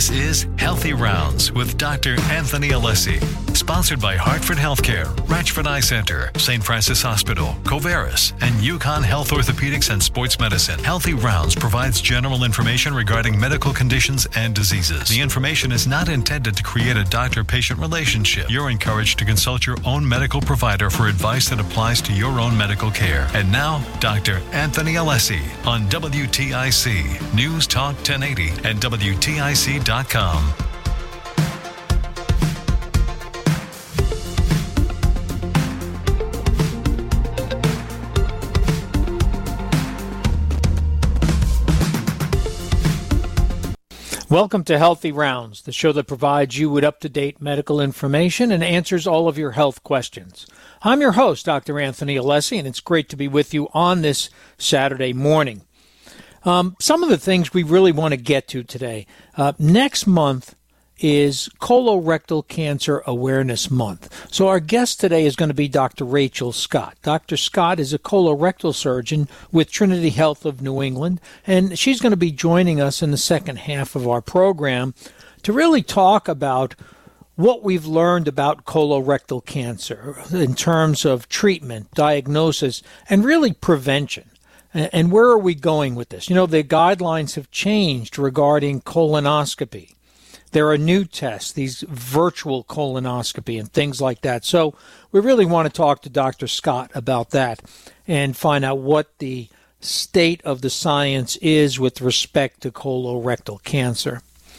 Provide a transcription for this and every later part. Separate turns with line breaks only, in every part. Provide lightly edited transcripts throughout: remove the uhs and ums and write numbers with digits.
This is Healthy Rounds with Dr. Anthony Alessi. Sponsored by Hartford Healthcare, Ratchford Eye Center, St. Francis Hospital, Covaris, and Yukon Health Orthopedics and Sports Medicine. Healthy Rounds provides general information regarding medical conditions and diseases. The information is not intended to create a doctor-patient relationship. You're encouraged to consult your own medical provider for advice that applies to your own medical care. And now, Dr. Anthony Alessi on WTIC, News Talk 1080 and WTIC.com.
Welcome to Healthy Rounds, the show that provides you with up-to-date medical information and answers all of your health questions. I'm your host, Dr. Anthony Alessi, and it's great to be with you on this Saturday morning. Some of the things we really want to get to today. Next month is Colorectal Cancer Awareness Month. So our guest today is going to be Dr. Rachel Scott. Dr. Scott is a colorectal surgeon with Trinity Health of New England, and she's going to be joining us in the second half of our program to really talk about what we've learned about colorectal cancer in terms of treatment, diagnosis, and really prevention. And where are we going with this? You know, the guidelines have changed regarding colonoscopy. There are new tests, these virtual colonoscopy and things like that. So we really want to talk to Dr. Scott about that and find out what the state of the science is with respect to colorectal cancer.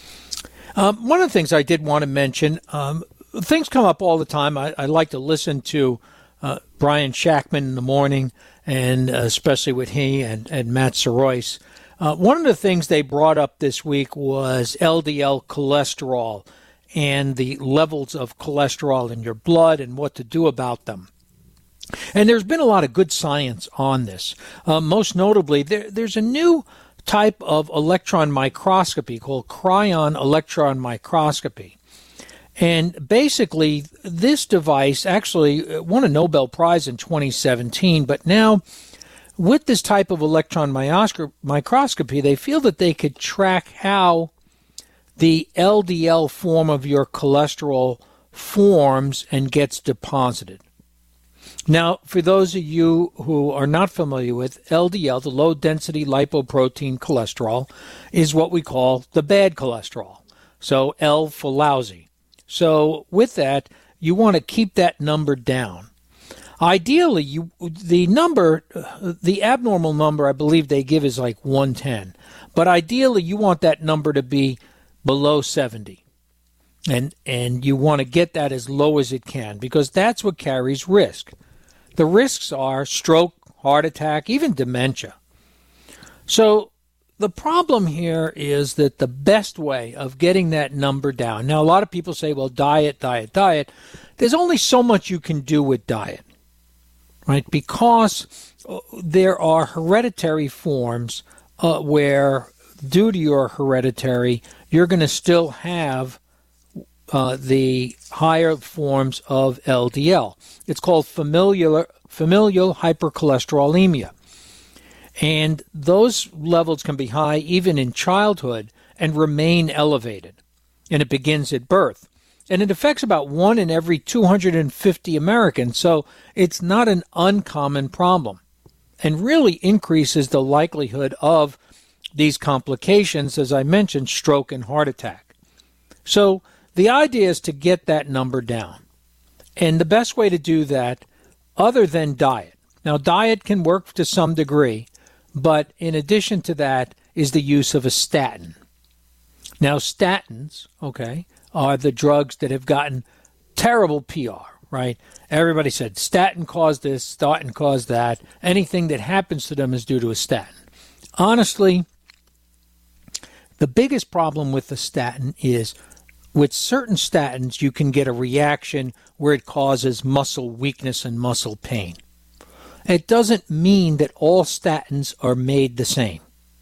One of the things I did want to mention, things come up all the time. I like to listen to Brian Shackman in the morning, and especially with he and Matt Sorois. One of the things they brought up this week was LDL cholesterol and the levels of cholesterol in your blood and what to do about them. And there's been a lot of good science on this. Most notably, there's a new type of electron microscopy called cryon electron microscopy. And basically, this device actually won a Nobel Prize in 2017, but now with this type of electron microscopy, they feel that they could track how the LDL form of your cholesterol forms and gets deposited. Now, for those of you who are not familiar with LDL, the low-density lipoprotein cholesterol, is what we call the bad cholesterol. So L for lousy. So with that, you want to keep that number down. Ideally, the abnormal number I believe they give is like 110. But ideally, you want that number to be below 70. And you want to get that as low as it can because that's what carries risk. The risks are stroke, heart attack, even dementia. So the problem here is that the best way of getting that number down. Now, a lot of people say, well, diet. There's only so much you can do with diet. Right, because there are hereditary forms where, due to your hereditary, you're going to still have the higher forms of LDL. It's called familial hypercholesterolemia. And those levels can be high even in childhood and remain elevated. And it begins at birth. And it affects about 1 in every 250 Americans, so it's not an uncommon problem and really increases the likelihood of these complications, as I mentioned, stroke and heart attack. So the idea is to get that number down. And the best way to do that, other than diet. Now, diet can work to some degree, but in addition to that is the use of a statin. Now, statins, are the drugs that have gotten terrible PR, right? Everybody said statin caused this, statin caused that. Anything that happens to them is due to a statin. Honestly, the biggest problem with the statin is with certain statins, you can get a reaction where it causes muscle weakness and muscle pain. It doesn't mean that all statins are made the same.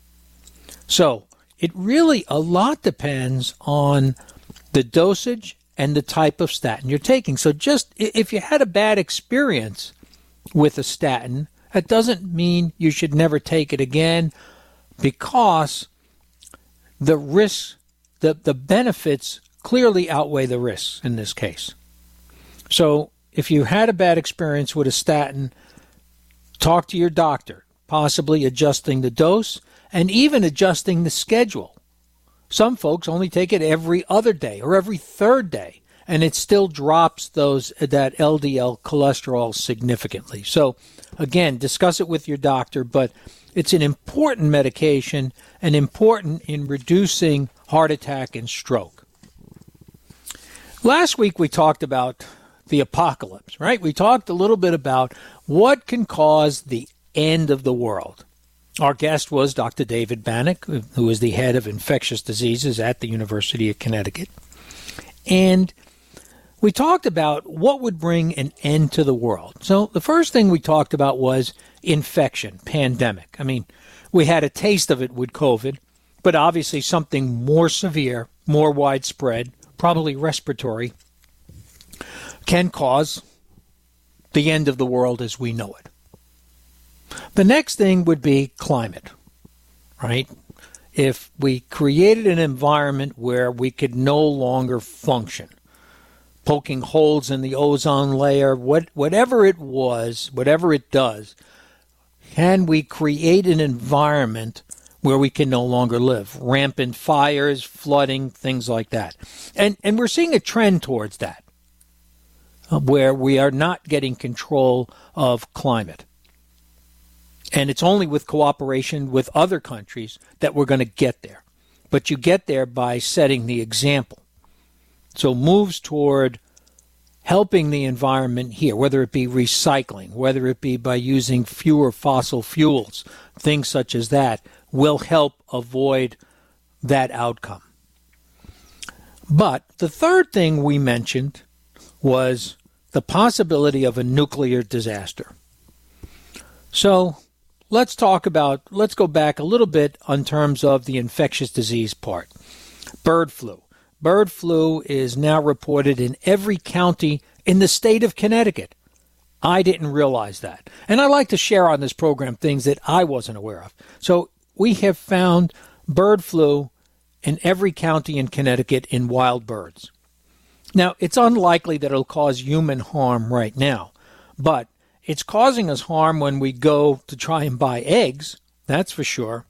So it really a lot depends on the dosage and the type of statin you're taking. So just if you had a bad experience with a statin, that doesn't mean you should never take it again because the risks the benefits clearly outweigh the risks in this case. So if you had a bad experience with a statin, talk to your doctor, possibly adjusting the dose and even adjusting the schedule. Some folks only take it every other day or every third day, and it still drops that LDL cholesterol significantly. So again, discuss it with your doctor, but it's an important medication and important in reducing heart attack and stroke. Last week we talked about the apocalypse, right? We talked a little bit about what can cause the end of the world. Our guest was Dr. David Bannock, who is the head of infectious diseases at the University of Connecticut. And we talked about what would bring an end to the world. So the first thing we talked about was infection, pandemic. I mean, we had a taste of it with COVID, but obviously something more severe, more widespread, probably respiratory, can cause the end of the world as we know it. The next thing would be climate, right? If we created an environment where we could no longer function, poking holes in the ozone layer, whatever it was, whatever it does, can we create an environment where we can no longer live? Rampant fires, flooding, things like that. And we're seeing a trend towards that, where we are not getting control of climate. And it's only with cooperation with other countries that we're going to get there. But you get there by setting the example. So moves toward helping the environment here, whether it be recycling, whether it be by using fewer fossil fuels, things such as that, will help avoid that outcome. But the third thing we mentioned was the possibility of a nuclear disaster. So let's go back a little bit in terms of the infectious disease part. Bird flu. Bird flu is now reported in every county in the state of Connecticut. I didn't realize that. And I like to share on this program things that I wasn't aware of. So we have found bird flu in every county in Connecticut in wild birds. Now, it's unlikely that it'll cause human harm right now, but it's causing us harm when we go to try and buy eggs, that's for sure.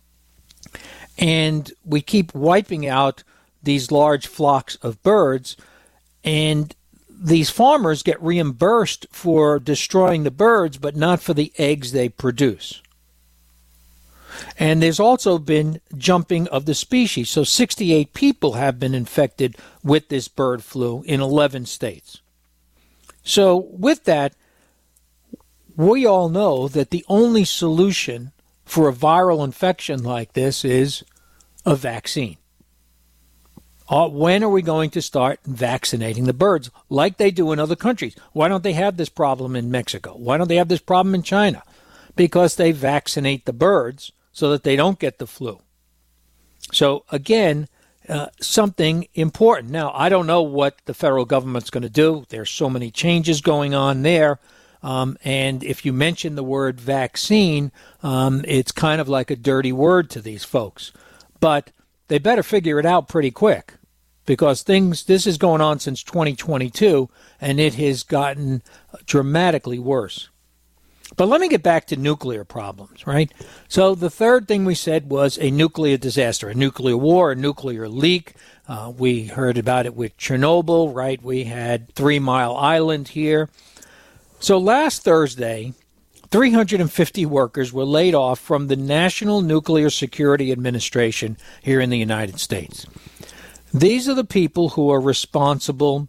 And we keep wiping out these large flocks of birds, and these farmers get reimbursed for destroying the birds, but not for the eggs they produce. And there's also been jumping of the species. So 68 people have been infected with this bird flu in 11 states. So with that, we all know that the only solution for a viral infection like this is a vaccine. When are we going to start vaccinating the birds like they do in other countries? Why don't they have this problem in Mexico? Why don't they have this problem in China? Because they vaccinate the birds so that they don't get the flu. So again, something important. Now, I don't know what the federal government's going to do. There's so many changes going on there. And if you mention the word vaccine, it's kind of like a dirty word to these folks. But they better figure it out pretty quick, because this is going on since 2022, and it has gotten dramatically worse. But let me get back to nuclear problems, right? So the third thing we said was a nuclear disaster, a nuclear war, a nuclear leak. We heard about it with Chernobyl, right? We had 3 Mile Island here. So last Thursday, 350 workers were laid off from the National Nuclear Security Administration here in the United States. These are the people who are responsible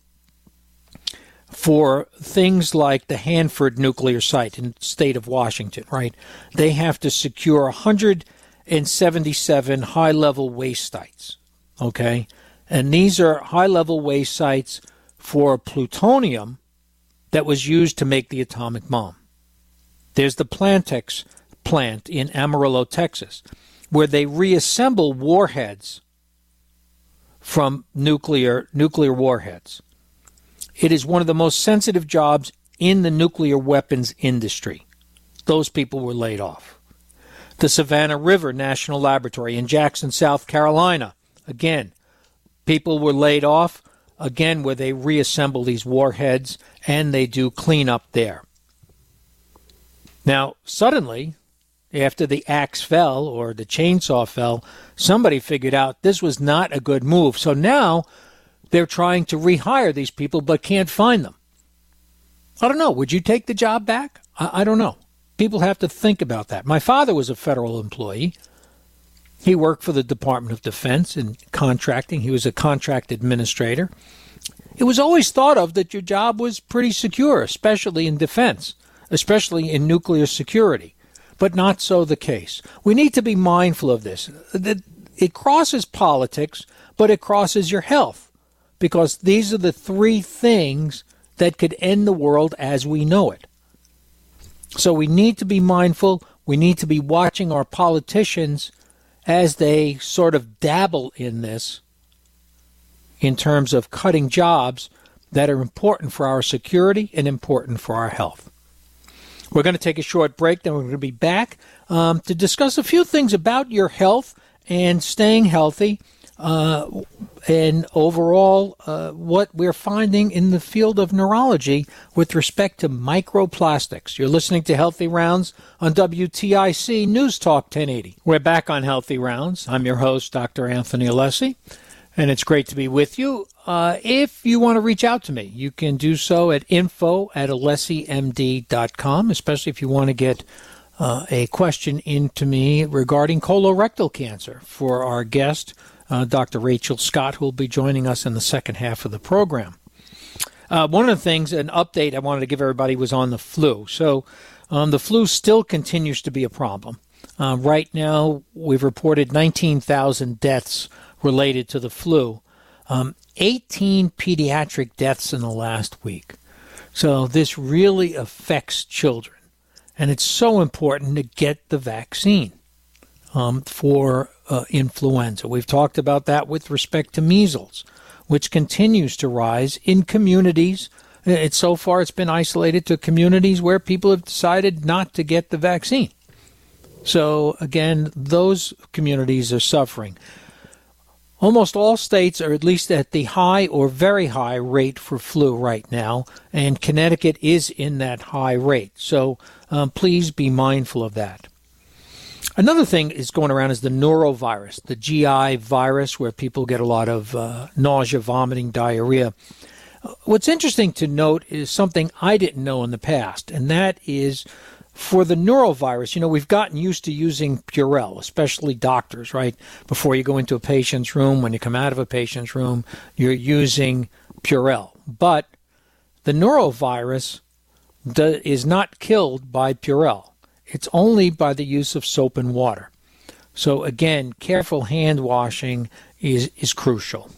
for things like the Hanford nuclear site in the state of Washington, right? They have to secure 177 high-level waste sites, okay? And these are high-level waste sites for plutonium that was used to make the atomic bomb. There's the Plantex plant in Amarillo, Texas, where they reassemble warheads from nuclear warheads. It is one of the most sensitive jobs in the nuclear weapons industry. Those people were laid off. The Savannah River National Laboratory in Jackson, South Carolina, again, people were laid off, again, where they reassemble these warheads and they do cleanup there. Now, suddenly, after the axe fell or the chainsaw fell, somebody figured out this was not a good move. So now they're trying to rehire these people but can't find them. I don't know. Would you take the job back? I don't know. People have to think about that. My father was a federal employee. He worked for the Department of Defense in contracting. He was a contract administrator. It was always thought of that your job was pretty secure, especially in defense, especially in nuclear security. But not so the case. We need to be mindful of this. It crosses politics, but it crosses your health, because these are the three things that could end the world as we know it. So we need to be mindful. We need to be watching our politicians as they sort of dabble in this in terms of cutting jobs that are important for our security and important for our health. We're going to take a short break, then we're going to be back to discuss a few things about your health and staying healthy, and overall what we're finding in the field of neurology with respect to microplastics. You're listening to Healthy Rounds on WTIC News Talk 1080. We're back on Healthy Rounds. I'm your host, Dr. Anthony Alessi, and it's great to be with you. If you want to reach out to me, you can do so at info@alessimd.com, especially if you want to get a question into me regarding colorectal cancer for our guest, Dr. Rachel Scott, who will be joining us in the second half of the program. One of the things, an update I wanted to give everybody was on the flu. So the flu still continues to be a problem. Right now, we've reported 19,000 deaths related to the flu. 18 pediatric deaths in the last week. So this really affects children. And it's so important to get the vaccine for influenza. We've talked about that with respect to measles, which continues to rise in communities. So far it's been isolated to communities where people have decided not to get the vaccine. So again, those communities are suffering. Almost all states are at least at the high or very high rate for flu right now, and Connecticut is in that high rate. So please be mindful of that. Another thing is going around is the norovirus, the GI virus, where people get a lot of nausea, vomiting, diarrhea. What's interesting to note is something I didn't know in the past, and that is for the norovirus, we've gotten used to using Purell, especially doctors, right? Before you go into a patient's room, when you come out of a patient's room, you're using Purell. But the norovirus is not killed by Purell. It's only by the use of soap and water. So again, careful hand washing is crucial.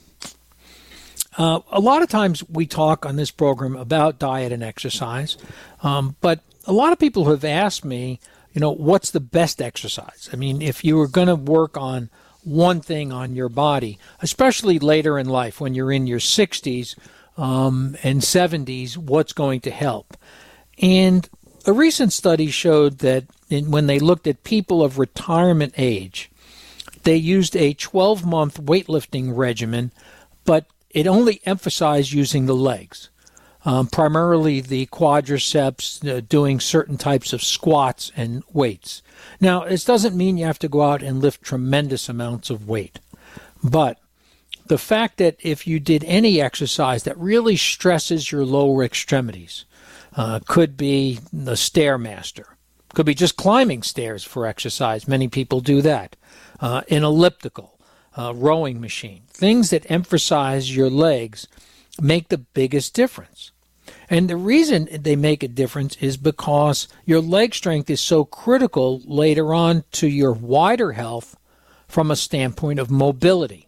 A lot of times we talk on this program about diet and exercise, but a lot of people have asked me, what's the best exercise? I mean, if you were going to work on one thing on your body, especially later in life when you're in your 60s and 70s, what's going to help? And a recent study showed that when they looked at people of retirement age, they used a 12-month weightlifting regimen, but it only emphasized using the legs. Primarily the quadriceps, doing certain types of squats and weights. Now, this doesn't mean you have to go out and lift tremendous amounts of weight, but the fact that if you did any exercise that really stresses your lower extremities, could be the Stairmaster, could be just climbing stairs for exercise. Many people do that. An elliptical, rowing machine, things that emphasize your legs make the biggest difference. And the reason they make a difference is because your leg strength is so critical later on to your wider health from a standpoint of mobility.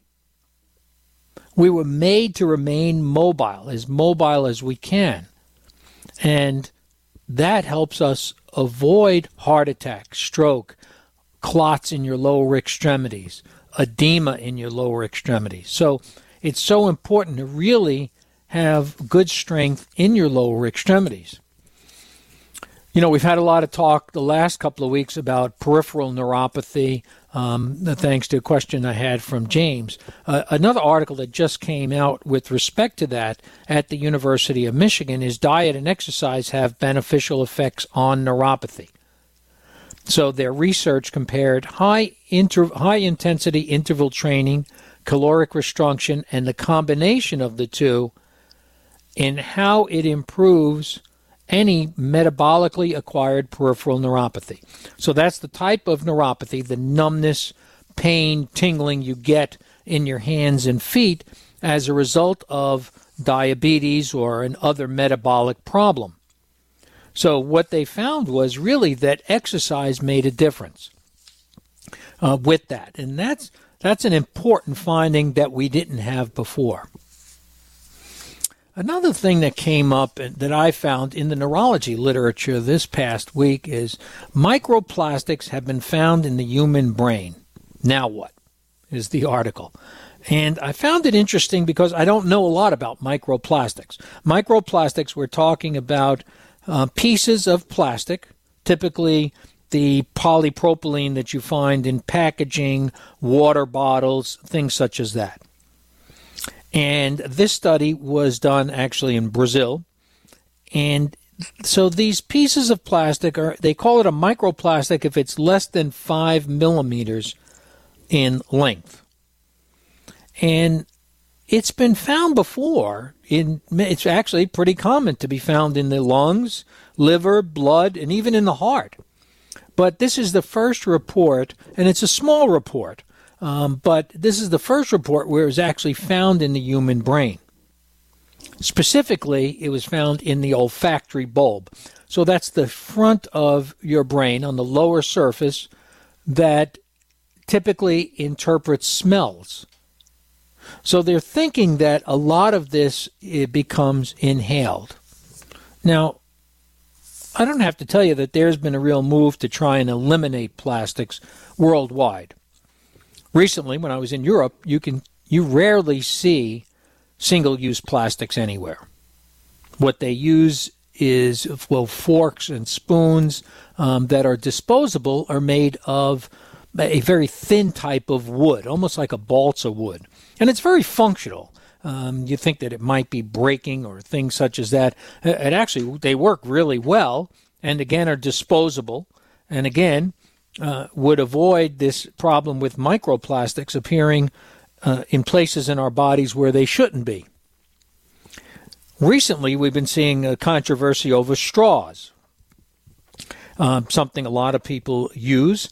We were made to remain mobile as we can. And that helps us avoid heart attack, stroke, clots in your lower extremities, edema in your lower extremities. So it's so important to really have good strength in your lower extremities. We've had a lot of talk the last couple of weeks about peripheral neuropathy, thanks to a question I had from James. Another article that just came out with respect to that at the University of Michigan is diet and exercise have beneficial effects on neuropathy. So their research compared high-intensity interval training, caloric restriction, and the combination of the two in how it improves any metabolically acquired peripheral neuropathy. So that's the type of neuropathy, the numbness, pain, tingling you get in your hands and feet as a result of diabetes or an other metabolic problem. So what they found was really that exercise made a difference with that. And that's an important finding that we didn't have before. Another thing that came up that I found in the neurology literature this past week is microplastics have been found in the human brain. Now what? Is the article. And I found it interesting because I don't know a lot about microplastics. Microplastics, we're talking about pieces of plastic, typically the polypropylene that you find in packaging, water bottles, things such as that. And this study was done actually in Brazil. And so these pieces of plastic they call it a microplastic if it's less than 5 millimeters in length. And it's been found before. It's actually pretty common to be found in the lungs, liver, blood, and even in the heart. But this is the first report, and it's a small report, but this is the first report where it was actually found in the human brain. Specifically, it was found in the olfactory bulb. So that's the front of your brain on the lower surface that typically interprets smells. So they're thinking that a lot of this becomes inhaled. Now, I don't have to tell you that there's been a real move to try and eliminate plastics worldwide. Recently, when I was in Europe, you rarely see single-use plastics anywhere. What they use is, forks and spoons that are disposable are made of a very thin type of wood, almost like a balsa wood. And it's very functional. You think that it might be breaking or things such as that. And actually, they work really well and, again, are disposable. And, again, would avoid this problem with microplastics appearing in places in our bodies where they shouldn't be. Recently, we've been seeing a controversy over straws, something a lot of people use.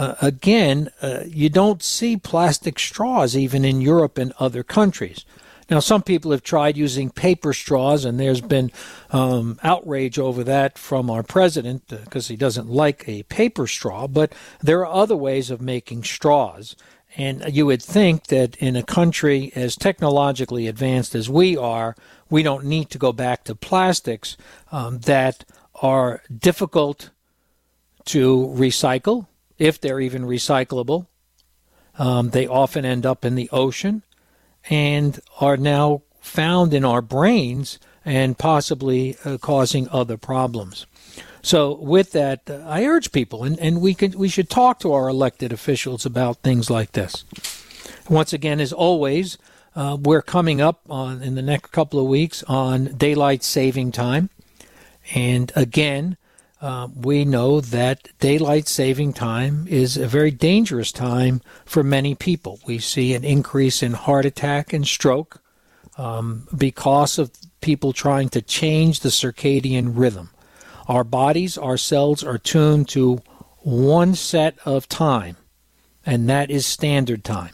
You don't see plastic straws even in Europe and other countries. Now, some people have tried using paper straws, and there's been outrage over that from our president because he doesn't like a paper straw, but there are other ways of making straws. And you would think that in a country as technologically advanced as we are, we don't need to go back to plastics that are difficult to recycle, if they're even recyclable. They often end up in the ocean and are now found in our brains and possibly causing other problems. So with that, I urge people, and we should talk to our elected officials about things like this. Once again, as always, we're coming up in the next couple of weeks on daylight saving time. And again, we know that daylight saving time is a very dangerous time for many people. We see an increase in heart attack and stroke because of people trying to change the circadian rhythm. Our bodies, our cells are tuned to one set of time, and that is standard time.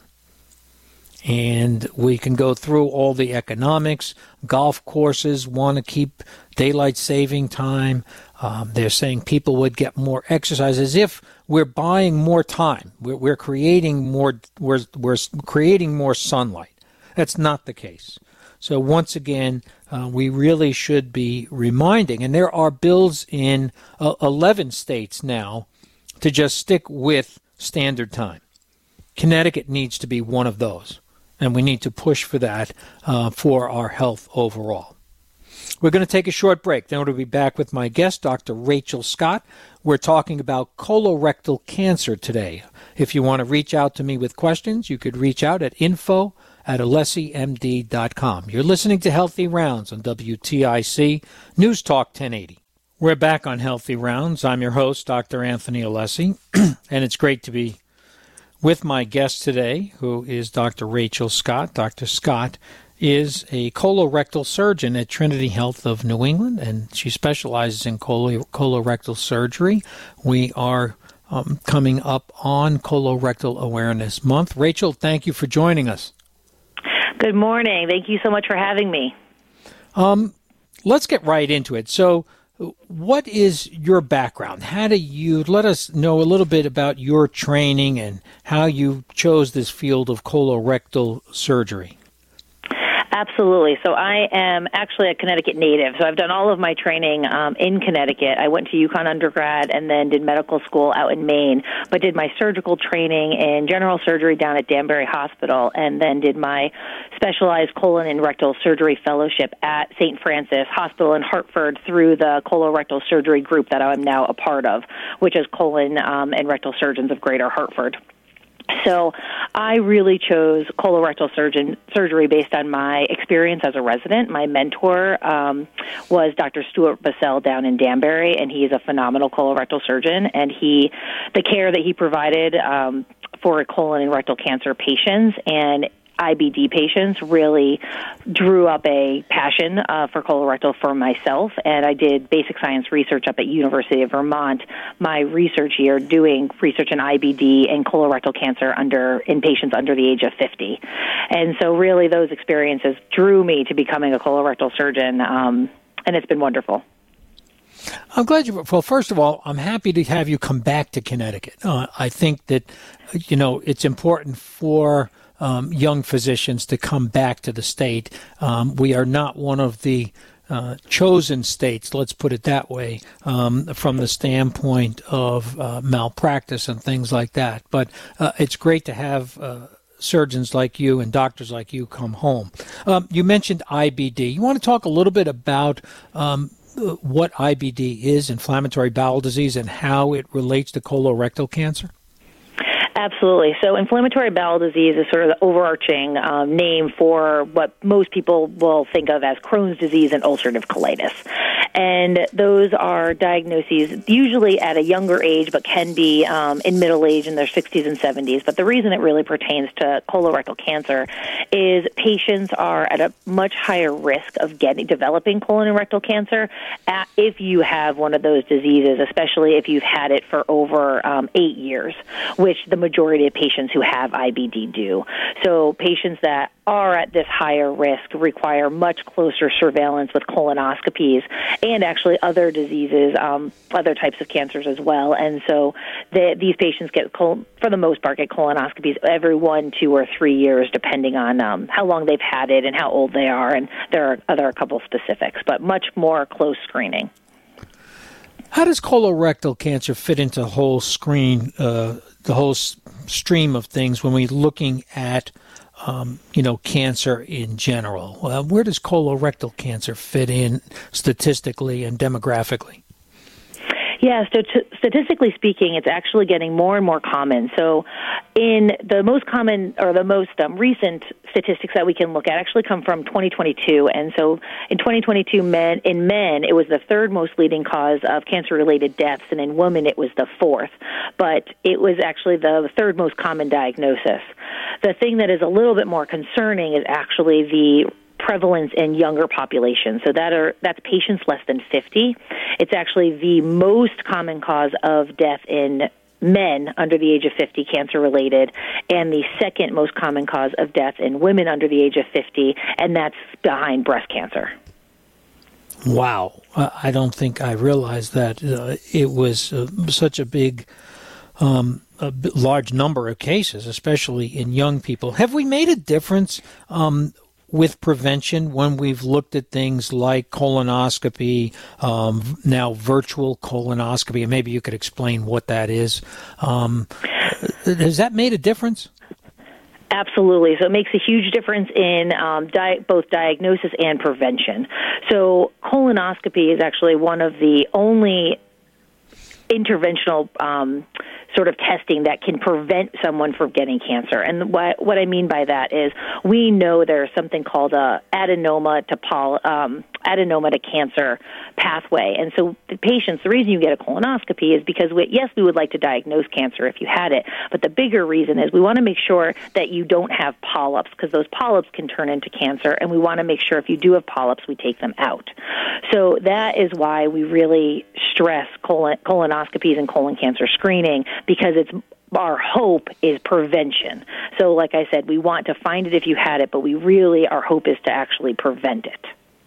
And we can go through all the economics. Golf courses want to keep daylight saving time. They're saying people would get more exercise, as if we're buying more time. We're creating more. We're creating more sunlight. That's not the case. So once again, we really should be reminding, and there are bills in 11 states now to just stick with standard time. Connecticut needs to be one of those, and we need to push for that for our health overall. We're going to take a short break. Then we'll be back with my guest, Dr. Rachel Scott. We're talking about colorectal cancer today. If you want to reach out to me with questions, you could reach out at info@alessimd.com. You're listening to Healthy Rounds on WTIC News Talk 1080. We're back on Healthy Rounds. I'm your host, Dr. Anthony Alessi, and it's great to be with my guest today, who is Dr. Rachel Scott. Dr. Scott is a colorectal surgeon at Trinity Health of New England, and she specializes in colorectal surgery. We are coming up on Colorectal Awareness Month. Rachel, thank you for joining us.
Good morning. Thank you so much for having me.
Let's get right into it. So, what is your background? How do you let us know a little bit about your training and how you chose this field of colorectal surgery?
Absolutely. So I am actually a Connecticut native. So I've done all of my training in Connecticut. I went to UConn undergrad and then did medical school out in Maine, but did my surgical training in general surgery down at Danbury Hospital, and then did my specialized colon and rectal surgery fellowship at St. Francis Hospital in Hartford through the colorectal surgery group that I'm now a part of, which is Colon and Rectal Surgeons of Greater Hartford. So I really chose colorectal surgery based on my experience as a resident. My mentor was Dr. Stuart Bassell down in Danbury, and he is a phenomenal colorectal surgeon. And the care that he provided for colon and rectal cancer patients and IBD patients really drew up a passion for colorectal for myself, and I did basic science research up at University of Vermont my research year doing research in IBD and colorectal cancer in patients under the age of 50. And so really those experiences drew me to becoming a colorectal surgeon, and it's been wonderful.
I'm glad you. Well, first of all, I'm happy to have you come back to Connecticut. I think that, it's important for young physicians to come back to the state. We are not one of the chosen states, let's put it that way, from the standpoint of malpractice and things like that. But it's great to have surgeons like you and doctors like you come home. You mentioned IBD. You want to talk a little bit about what IBD is, inflammatory bowel disease, and how it relates to colorectal cancer?
Absolutely. So inflammatory bowel disease is sort of the overarching name for what most people will think of as Crohn's disease and ulcerative colitis. And those are diagnoses usually at a younger age, but can be in middle age in their 60s and 70s. But the reason it really pertains to colorectal cancer is patients are at a much higher risk of developing colon and rectal cancer if you have one of those diseases, especially if you've had it for over 8 years, which the majority of patients who have IBD do. So patients that are at this higher risk require much closer surveillance with colonoscopies and actually other diseases, other types of cancers as well. And so these patients for the most part, get colonoscopies every 1, 2, or 3 years, depending on how long they've had it and how old they are. And there are a couple specifics, but much more close screening.
How does colorectal cancer fit into the whole stream of things when we're looking at, cancer in general? Where does colorectal cancer fit in statistically and demographically?
Yeah, so statistically speaking, it's actually getting more and more common. So in the most common or the most recent statistics that we can look at actually come from 2022. And so in 2022, in men, it was the third most leading cause of cancer-related deaths, and in women, it was the fourth. But it was actually the third most common diagnosis. The thing that is a little bit more concerning is actually the prevalence in younger populations. So that's patients less than 50. It's actually the most common cause of death in men under the age of 50, cancer-related, and the second most common cause of death in women under the age of 50, and that's behind breast cancer.
Wow. I don't think I realized that it was such a big large number of cases, especially in young people. Have we made a difference with prevention when we've looked at things like colonoscopy, now virtual colonoscopy, and maybe you could explain what that is? Has that made a difference?
Absolutely. So it makes a huge difference in both diagnosis and prevention. So colonoscopy is actually one of the only interventional sort of testing that can prevent someone from getting cancer. And what I mean by that is we know there's something called a adenoma to cancer pathway. And so the patients, the reason you get a colonoscopy is because, yes, we would like to diagnose cancer if you had it, but the bigger reason is we want to make sure that you don't have polyps, because those polyps can turn into cancer, and we want to make sure if you do have polyps, we take them out. So that is why we really stress colonoscopies and colon cancer screening, because our hope is prevention. So like I said, we want to find it if you had it, but our hope is to actually prevent it.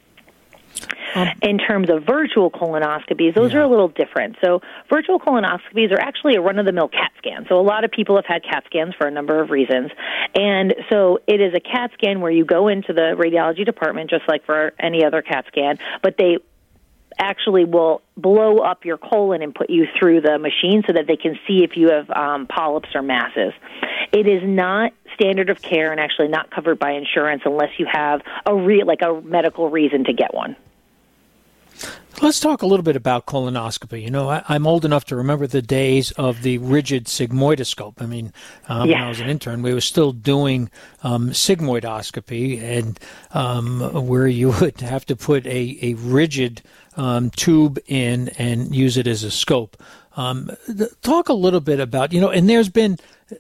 In terms of virtual colonoscopies, those are a little different. So virtual colonoscopies are actually a run-of-the-mill CAT scan. So a lot of people have had CAT scans for a number of reasons. And so it is a CAT scan where you go into the radiology department just like for any other CAT scan, but they actually will blow up your colon and put you through the machine so that they can see if you have polyps or masses. It is not standard of care and actually not covered by insurance unless you have a medical reason to get one.
Let's talk a little bit about colonoscopy. You know, I'm old enough to remember the days of the rigid sigmoidoscope. I mean, when I was an intern, we were still doing sigmoidoscopy, and where you would have to put a rigid tube in and use it as a scope. Talk a little bit about, and there's been...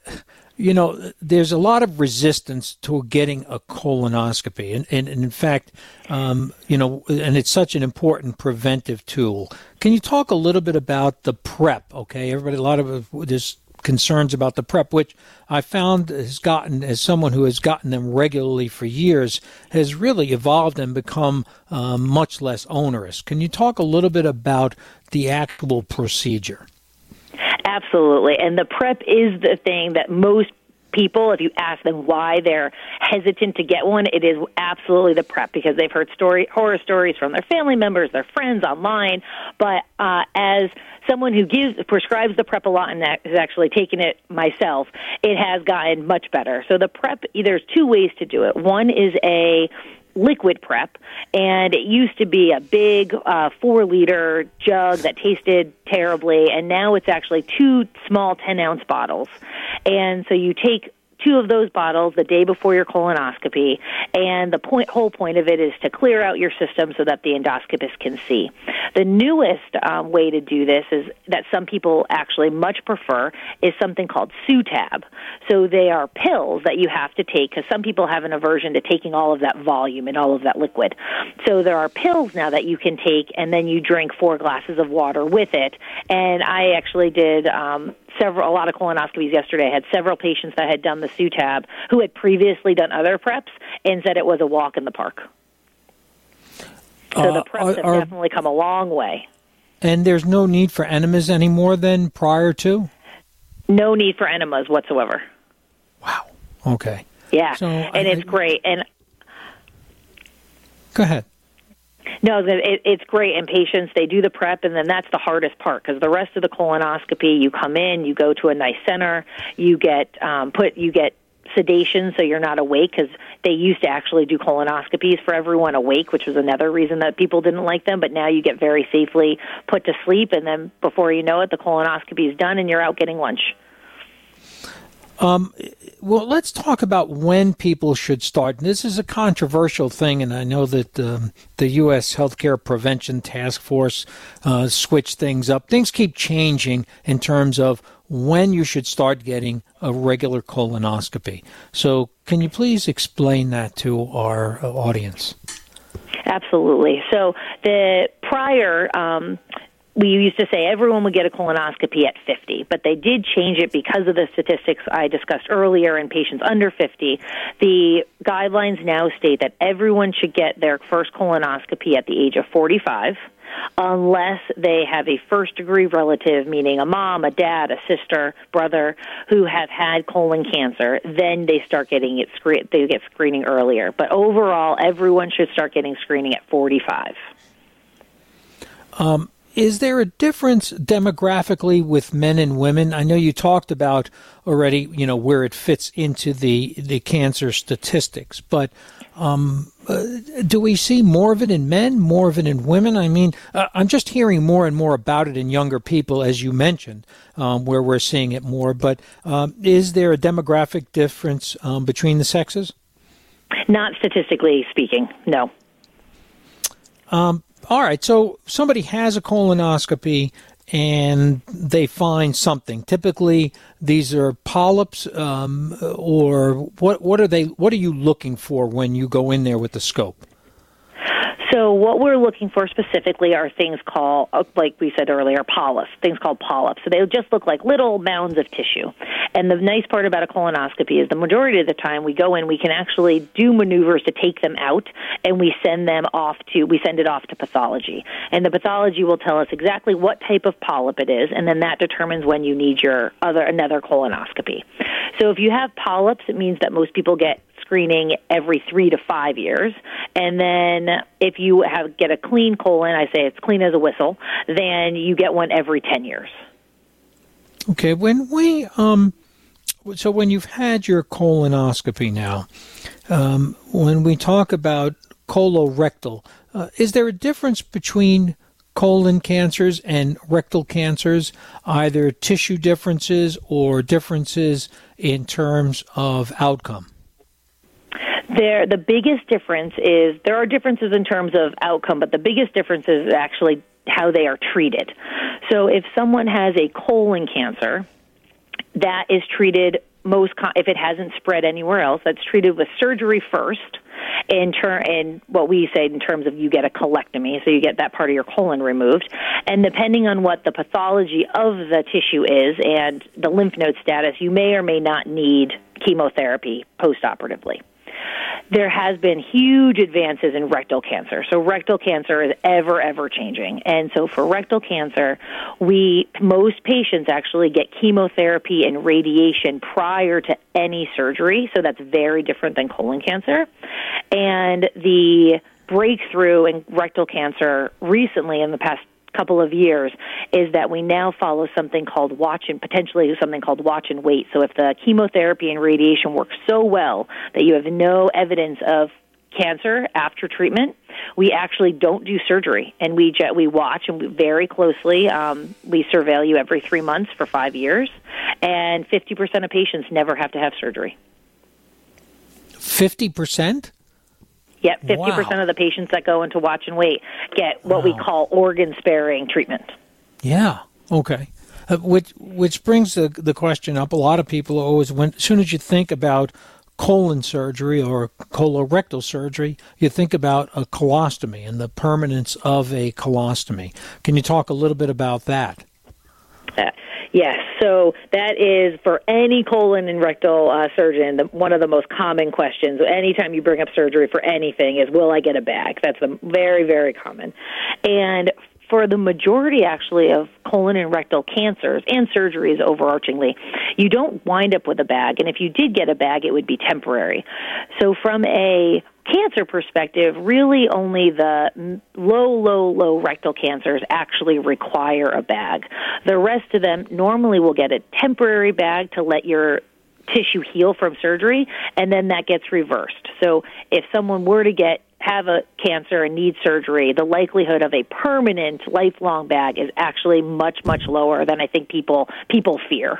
there's a lot of resistance to getting a colonoscopy. And in fact, and it's such an important preventive tool. Can you talk a little bit about the prep? Okay, there's concerns about the prep, which I found as someone who has gotten them regularly for years, has really evolved and become much less onerous. Can you talk a little bit about the actual procedure?
Absolutely. And the prep is the thing that most people, if you ask them why they're hesitant to get one, it is absolutely the prep, because they've heard horror stories from their family members, their friends online. But as someone who prescribes the prep a lot and has actually taken it myself, it has gotten much better. So the prep, there's two ways to do it. One is a liquid prep, and it used to be a big 4-liter jug that tasted terribly, and now it's actually 2 small 10-ounce bottles. And so you take 2 of those bottles the day before your colonoscopy, and the whole point of it is to clear out your system so that the endoscopist can see. The newest way to do this is that some people actually much prefer is something called Sutab. So they are pills that you have to take, because some people have an aversion to taking all of that volume and all of that liquid. So there are pills now that you can take, and then you drink 4 glasses of water with it. And I actually did a lot of colonoscopies yesterday. I had several patients that had done the Sutab who had previously done other preps and said it was a walk in the park. So the preps have definitely come a long way.
And there's no need for enemas anymore than prior to?
No need for enemas whatsoever.
Wow. Okay.
Yeah, so it's great. And
go ahead.
No, it's great. And patients, they do the prep, and then that's the hardest part, because the rest of the colonoscopy, you come in, you go to a nice center, you get sedation so you're not awake, because they used to actually do colonoscopies for everyone awake, which was another reason that people didn't like them. But now you get very safely put to sleep, and then before you know it, the colonoscopy is done and you're out getting lunch.
Well, let's talk about when people should start. And this is a controversial thing, and I know that the U.S. Healthcare Prevention Task Force switched things up. Things keep changing in terms of when you should start getting a regular colonoscopy. So can you please explain that to our audience?
Absolutely. So the prior... we used to say everyone would get a colonoscopy at 50, but they did change it because of the statistics I discussed earlier in patients under 50. The guidelines now state that everyone should get their first colonoscopy at the age of 45, unless they have a first-degree relative, meaning a mom, a dad, a sister, brother, who have had colon cancer. Then they start getting they get screening earlier. But overall, everyone should start getting screening at 45.
Is there a difference demographically with men and women? I know you talked about already, where it fits into the cancer statistics, but do we see more of it in men, more of it in women? I mean, I'm just hearing more and more about it in younger people, as you mentioned, where we're seeing it more. But is there a demographic difference between the sexes?
Not statistically speaking, no.
All right, so somebody has a colonoscopy and they find something. Typically, these are polyps, or what are they? What are you looking for when you go in there with the scope?
So what we're looking for specifically are things called, like we said earlier, polyps, things called polyps. So they just look like little mounds of tissue. And the nice part about a colonoscopy is the majority of the time we go in, we can actually do maneuvers to take them out, and we send it off to pathology. And the pathology will tell us exactly what type of polyp it is, and then that determines when you need another colonoscopy. So if you have polyps, it means that most people get screening every 3 to 5 years. And then if you get a clean colon, I say it's clean as a whistle, then you get one every 10 years.
Okay, when you've had your colonoscopy now, when we talk about colorectal, is there a difference between colon cancers and rectal cancers, either tissue differences or differences in terms of outcome?
The biggest difference is there are differences in terms of outcome, but the biggest difference is actually how they are treated. So if someone has a colon cancer, that is treated if it hasn't spread anywhere else, that's treated with surgery first. In what we say in terms of you get a colectomy, so you get that part of your colon removed. And depending on what the pathology of the tissue is and the lymph node status, you may or may not need chemotherapy postoperatively. There has been huge advances in rectal cancer. So rectal cancer is ever changing. And so for rectal cancer, most patients actually get chemotherapy and radiation prior to any surgery. So that's very different than colon cancer. And the breakthrough in rectal cancer recently in the past couple of years is that we now follow something called potentially something called watch and wait. So if the chemotherapy and radiation work so well that you have no evidence of cancer after treatment, we actually don't do surgery, and we watch and very closely. We surveil you every 3 months for 5 years, and 50% of patients never have to have surgery.
50%?
Yep, 50% of the patients that go into watch and wait get what we call organ-sparing treatment.
Yeah, okay. Which brings the question up. A lot of people always, as soon as you think about colon surgery or colorectal surgery, you think about a colostomy and the permanence of a colostomy. Can you talk a little bit about that?
Yes, so that is for any colon and rectal surgeon, one of the most common questions. Anytime you bring up surgery for anything is, will I get a bag? That's very, very common. And for the majority, actually, of colon and rectal cancers and surgeries overarchingly, you don't wind up with a bag. And if you did get a bag, it would be temporary. So from a cancer perspective, really only the low rectal cancers actually require a bag. The rest of them normally will get a temporary bag to let your tissue heal from surgery, and then that gets reversed. So if someone were to have a cancer and need surgery, the likelihood of a permanent, lifelong bag is actually much, much lower than I think people fear.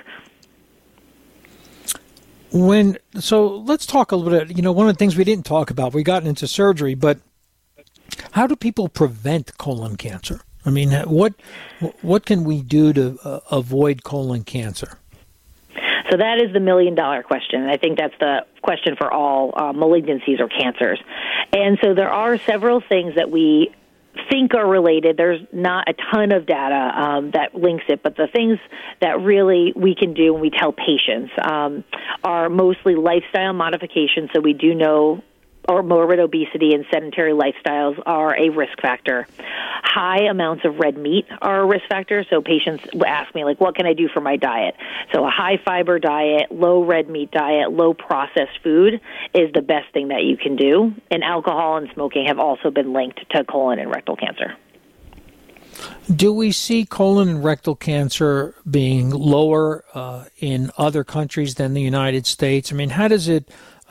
So let's talk a little bit, one of the things we didn't talk about, we got into surgery, but how do people prevent colon cancer? I mean, what can we do to avoid colon cancer?
So that is the million-dollar question, and I think that's the question for all malignancies or cancers. And so there are several things that we think are related. There's not a ton of data that links it, but the things that really we can do when we tell patients are mostly lifestyle modifications. So we do know morbid obesity and sedentary lifestyles are a risk factor. High amounts of red meat are a risk factor. So patients ask me, what can I do for my diet? So a high-fiber diet, low red meat diet, low processed food is the best thing that you can do. And alcohol and smoking have also been linked to colon and rectal cancer.
Do we see colon and rectal cancer being lower in other countries than the United States? I mean, how does it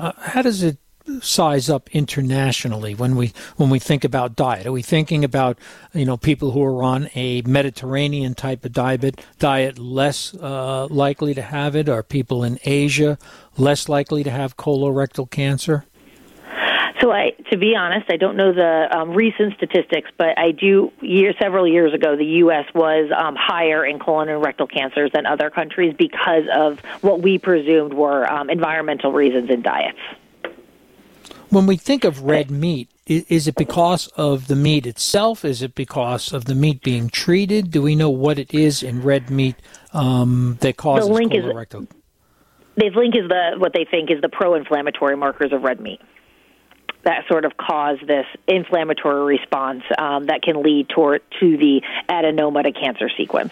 size up internationally when we think about diet? Are we thinking about people who are on a Mediterranean type of diet less likely to have it? Are people in Asia less likely to have colorectal cancer?
So, to be honest, I don't know the recent statistics, but I do. Several years ago, the U.S. was higher in colon and rectal cancers than other countries because of what we presumed were environmental reasons in diets.
When we think of red meat, is it because of the meat itself? Is it because of the meat being treated? Do we know what it is in red meat that causes colorectal?
The link is what they think is the pro-inflammatory markers of red meat that sort of cause this inflammatory response that can lead to the adenoma to cancer sequence.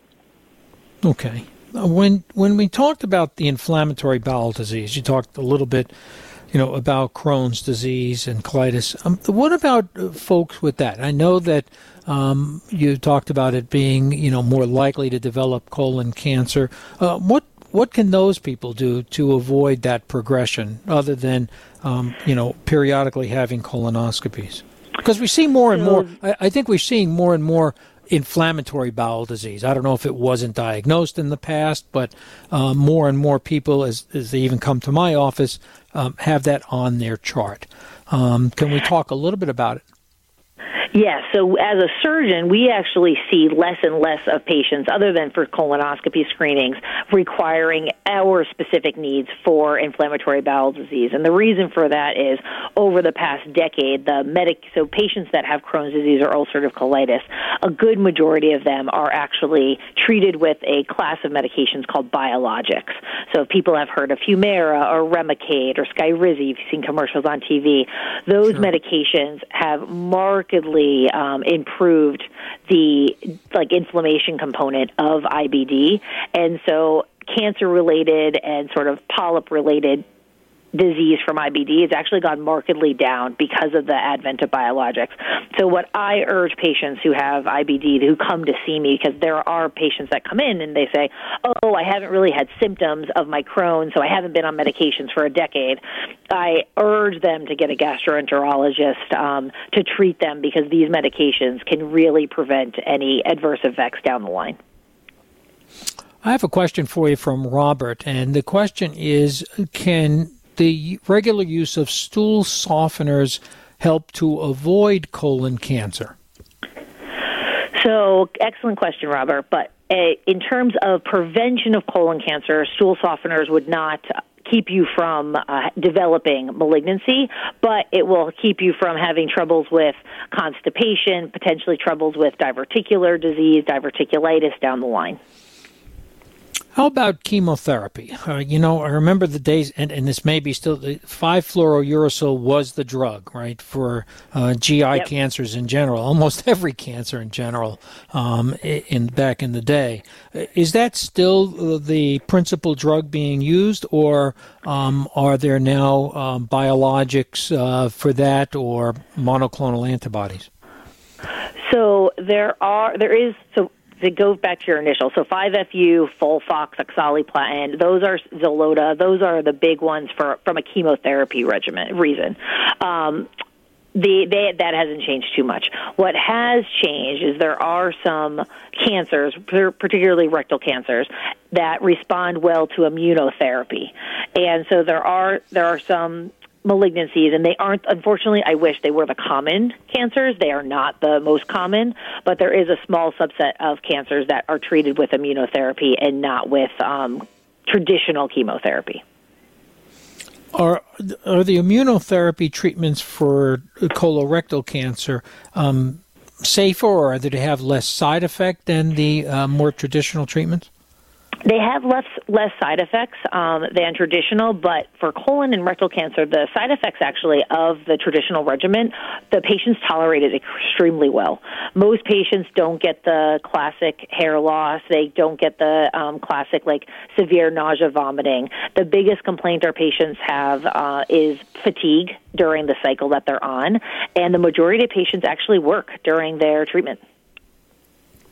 Okay. When we talked about the inflammatory bowel disease, you talked a little bit about Crohn's disease and colitis. What about folks with that? I know that you talked about it being, more likely to develop colon cancer. What can those people do to avoid that progression other than, periodically having colonoscopies? Because we see more and more, I think we're seeing more and more inflammatory bowel disease. I don't know if it wasn't diagnosed in the past, but more and more people, as they even come to my office, have that on their chart. Can we talk a little bit about it?
Yes. So as a surgeon, we actually see less and less of patients, other than for colonoscopy screenings, requiring our specific needs for inflammatory bowel disease. And the reason for that is over the past decade, so patients that have Crohn's disease or ulcerative colitis, a good majority of them are actually treated with a class of medications called biologics. So if people have heard of Humira or Remicade or Skyrizi, you've seen commercials on TV, those medications have markedly improved the inflammation component of IBD, and so cancer-related and sort of polyp-related disease from IBD has actually gone markedly down because of the advent of biologics. So what I urge patients who have IBD who come to see me, because there are patients that come in and they say, oh, I haven't really had symptoms of my Crohn's, so I haven't been on medications for a decade. I urge them to get a gastroenterologist to treat them, because these medications can really prevent any adverse effects down the line.
I have a question for you from Robert, and the question is, can the regular use of stool softeners help to avoid colon cancer?
So, excellent question, Robert. But in terms of prevention of colon cancer, stool softeners would not keep you from developing malignancy, but it will keep you from having troubles with constipation, potentially troubles with diverticular disease, diverticulitis down the line.
How about chemotherapy? I remember the days, and this may be still, 5-fluorouracil was the drug, right, for GI cancers in general, almost every cancer in general back in the day. Is that still the principal drug being used, or are there now biologics for that, or monoclonal antibodies?
So to go back to your initial, so 5-FU, FOLFOX, oxaliplatin, those are Xeloda, those are the big ones from a chemotherapy reason. That hasn't changed too much. What has changed is there are some cancers, particularly rectal cancers, that respond well to immunotherapy. And so there are some malignancies, and they aren't, unfortunately, I wish they were the common cancers. They are not the most common, but there is a small subset of cancers that are treated with immunotherapy and not with traditional chemotherapy.
Are the immunotherapy treatments for colorectal cancer safer, or do they have less side effect than the more traditional treatments?
They have less side effects than traditional, but for colon and rectal cancer, the side effects actually of the traditional regimen, the patients tolerate it extremely well. Most patients don't get the classic hair loss. They don't get the classic severe nausea, vomiting. The biggest complaint our patients have is fatigue during the cycle that they're on, and the majority of patients actually work during their treatment.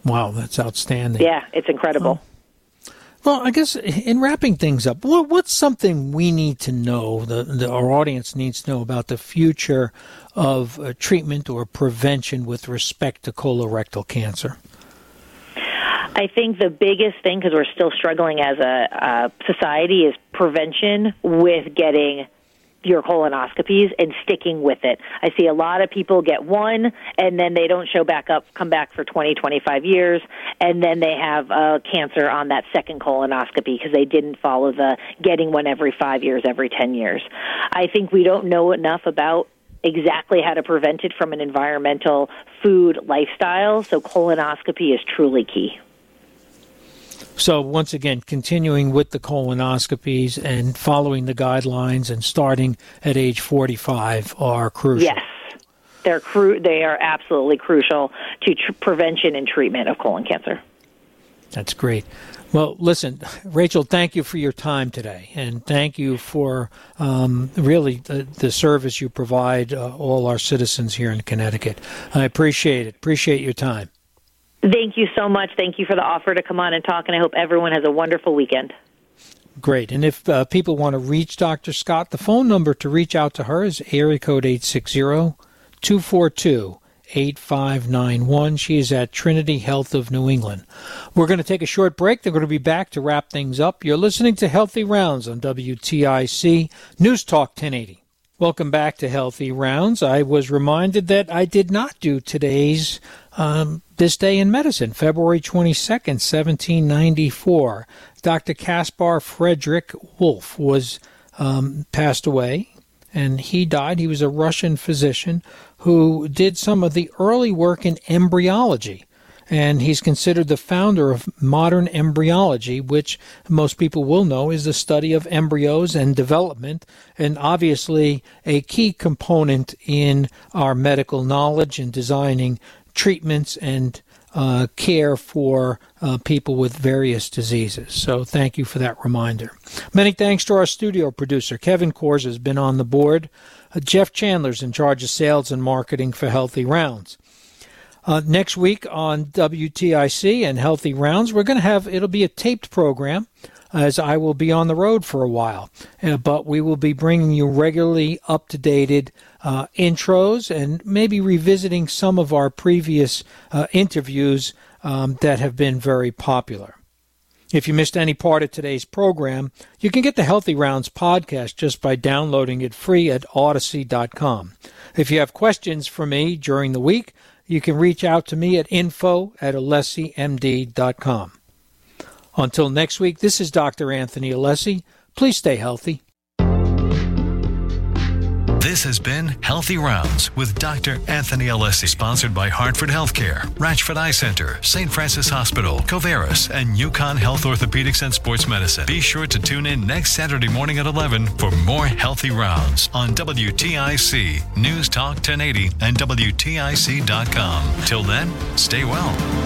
Wow, that's outstanding.
Yeah, it's incredible.
Well, I guess in wrapping things up, what's something we need to know, our audience needs to know about the future of treatment or prevention with respect to colorectal cancer?
I think the biggest thing, because we're still struggling as a society, is prevention with getting your colonoscopies and sticking with it. I see a lot of people get one, and then they don't come back for 20, 25 years, and then they have cancer on that second colonoscopy because they didn't follow the getting one every 5 years, every 10 years. I think we don't know enough about exactly how to prevent it from an environmental food lifestyle, so colonoscopy is truly key.
So once again, continuing with the colonoscopies and following the guidelines and starting at age 45 are crucial.
Yes, they are absolutely crucial to prevention and treatment of colon cancer.
That's great. Well, listen, Rachel, thank you for your time today, and thank you for really the service you provide all our citizens here in Connecticut. I appreciate it. Appreciate your time.
Thank you so much. Thank you for the offer to come on and talk, and I hope everyone has a wonderful weekend.
Great. And if people want to reach Dr. Scott, the phone number to reach out to her is area code 860-242-8591. She is at Trinity Health of New England. We're going to take a short break. They're going to be back to wrap things up. You're listening to Healthy Rounds on WTIC News Talk 1080. Welcome back to Healthy Rounds. I was reminded that I did not do today's This Day in Medicine, February 22nd, 1794. Dr. Caspar Friedrich Wolff was passed away, and he died. He was a Russian physician who did some of the early work in embryology, and he's considered the founder of modern embryology, which most people will know is the study of embryos and development, and obviously a key component in our medical knowledge in designing treatments and care for people with various diseases. So thank you for that reminder. Many thanks to our studio producer. Kevin Kors has been on the board. Jeff Chandler's in charge of sales and marketing for Healthy Rounds. Next week on WTIC and Healthy Rounds, it'll be a taped program, as I will be on the road for a while. But we will be bringing you regularly up-to-date intros and maybe revisiting some of our previous interviews that have been very popular. If you missed any part of today's program, you can get the Healthy Rounds podcast just by downloading it free at Odyssey.com. If you have questions for me during the week, you can reach out to me at info@alessimd.com. Until next week, this is Dr. Anthony Alessi. Please stay healthy.
This has been Healthy Rounds with Dr. Anthony Alessi, sponsored by Hartford Healthcare, Ratchford Eye Center, St. Francis Hospital, Coveris, and UConn Health Orthopedics and Sports Medicine. Be sure to tune in next Saturday morning at 11 for more Healthy Rounds on WTIC, News Talk 1080, and WTIC.com. Till then, stay well.